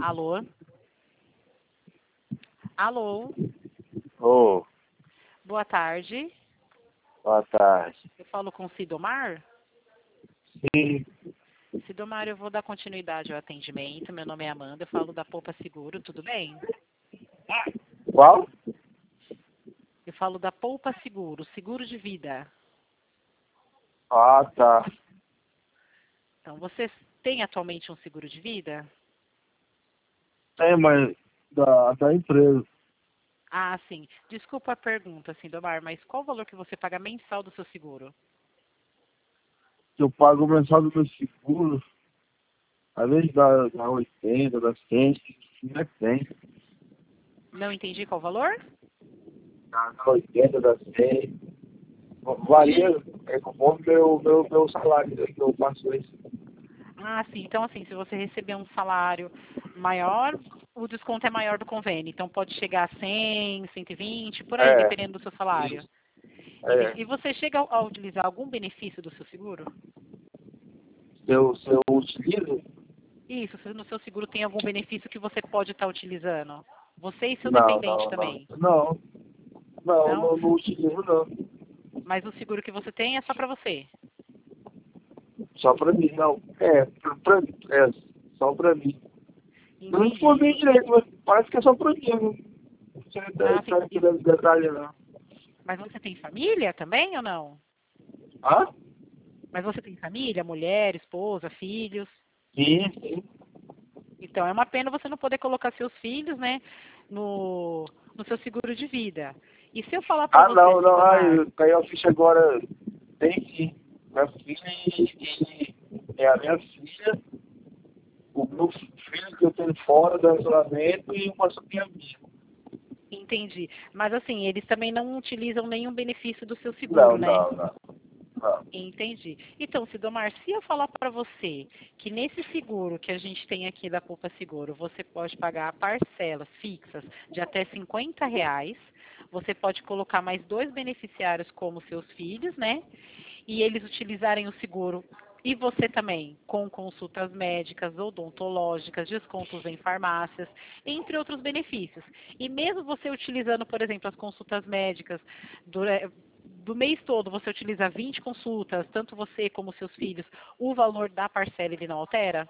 Alô? Alô? Ô, Boa tarde. boa tarde. Eu falo com Cidomar? Sim, Cidomar, eu vou dar continuidade ao atendimento. Meu nome é Amanda, eu falo da Poupa Seguro, tudo bem? qual? Eu falo da Poupa Seguro, seguro de vida. Ah, tá. Então, você tem atualmente um seguro de vida? Tem, mas da empresa. Ah, sim. Desculpa a pergunta, Cidomar, mas qual o valor que você paga mensal do seu seguro? Que eu pago mensal do meu seguro, às vezes dá 80, dá 100, não é que tem. Não entendi qual o valor? Dá 80, dá 100. Varia, é conforme meu salário, que eu faço isso. Ah, sim. Então, assim, se você receber um salário maior, o desconto é maior do convênio. Então, pode chegar a 100, 120, por aí, É, dependendo do seu salário. isso. Entendi. É, E você chega a utilizar algum benefício do seu seguro? se eu utilizo? Isso, se no seu seguro tem algum benefício que você pode estar utilizando. Você e seu Não, dependente não, não. também. Não, Não? não utilizo não. Mas o seguro que você tem é só para você. Só pra mim, não. Só pra mim. Eu não Entendi. informei direito, mas parece que é só pra mim. Não sei Ah, sim. se deve detalhe, não. Mas você tem família também ou não? Ah? Mas você tem família, mulher, esposa, filhos? Sim, sim. Então, é uma pena você não poder colocar seus filhos, né, no seu seguro de vida. E se eu falar para Ah, você, não. Cidomar, Caiu a ficha agora. Tem sim. Minha filha é a minha filha, o meu filho que eu tenho fora do relacionamento e uma sobrinha minha. entendi. Mas assim, eles também não utilizam nenhum benefício do seu seguro, Não, né? não, não. Não. Entendi. Então, Cidomar, se eu falar para você que nesse seguro que a gente tem aqui da Poupa Seguro, você pode pagar parcelas fixas de até R$ 50, você pode colocar mais 2 beneficiários como seus filhos, né? E eles utilizarem o seguro e você também, com consultas médicas, odontológicas, descontos em farmácias, entre outros benefícios. E mesmo você utilizando, por exemplo, as consultas médicas do mês todo, você utiliza 20 consultas, tanto você como seus filhos, o valor da parcela ele não altera?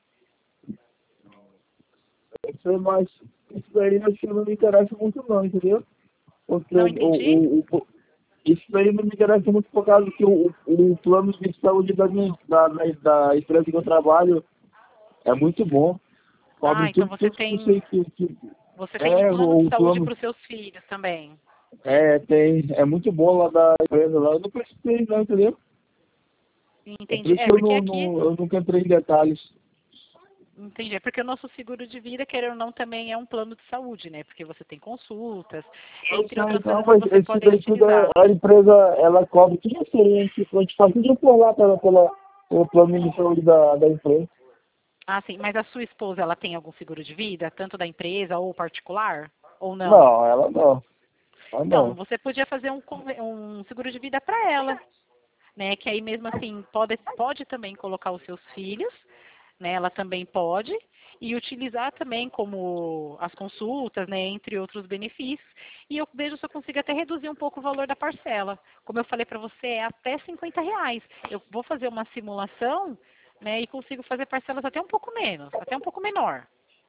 Isso daí acho que não me interessa muito não, entendeu? Porque Não entendi? isso daí não me interessa muito por causa que o plano de saúde da empresa que eu trabalho é muito bom. Ah, Cobre então tudo que eu sei que você tem um é plano de o saúde plano. para os seus filhos também. É muito bom lá da empresa lá. Eu não precisei não, entendeu? É por Entendi. isso É, que porque aqui eu nunca entrei em detalhes. entendi. É porque o nosso seguro de vida, querendo ou não, também é um plano de saúde, né? Porque você tem consultas, Eu entre sei, outras não, coisas que mas você esse pode daí tudo utilizar. a empresa, ela cobre tudo isso aí, a gente faz tudo por lá pelo plano de saúde da empresa. Ah, sim. Mas a sua esposa, ela tem algum seguro de vida, tanto da empresa ou particular? Ou não? Não, ela não. Ela Então, não. você podia fazer um seguro de vida para ela, né? Que aí mesmo assim pode também colocar os seus filhos, né? Ela também pode e utilizar também como as consultas, né? Entre outros benefícios. E eu vejo se eu consigo até reduzir um pouco o valor da parcela. Como eu falei para você, é até R$ 50. Eu vou fazer uma simulação, né? E consigo fazer parcelas até um pouco menos, até um pouco menor.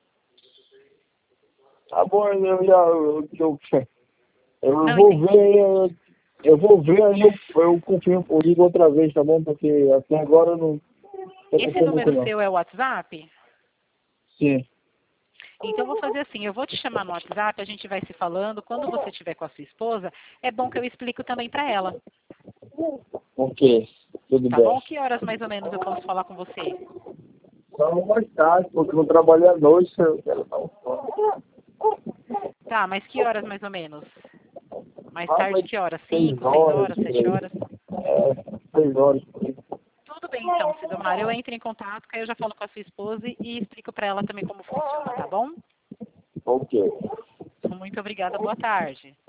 Tá bom, eu Não vou entendi. ver, aí eu confirmo, eu ligo outra vez, tá bom? Porque até agora eu não tô Esse confirmando muito número não. seu é o WhatsApp? Sim. Então, eu vou fazer assim, eu vou te chamar no WhatsApp, a gente vai se falando. Quando você estiver com a sua esposa, é bom que eu explico também para ela. Ok, tudo Tá bom? bem. Que horas mais ou menos eu posso falar com você? Só mais tarde, porque eu vou trabalhar à noite, eu quero dar um fone. Tá, mas que horas mais ou menos? Mais Ah, tarde mas que horas? 6 5, 6 horas, horas, por 7 aí. horas? 6 horas por aí. Tudo bem então, Cidomar. Eu entro em contato, que aí eu já falo com a sua esposa e explico para ela também como funciona, tá bom? Ok. Muito obrigada, boa tarde.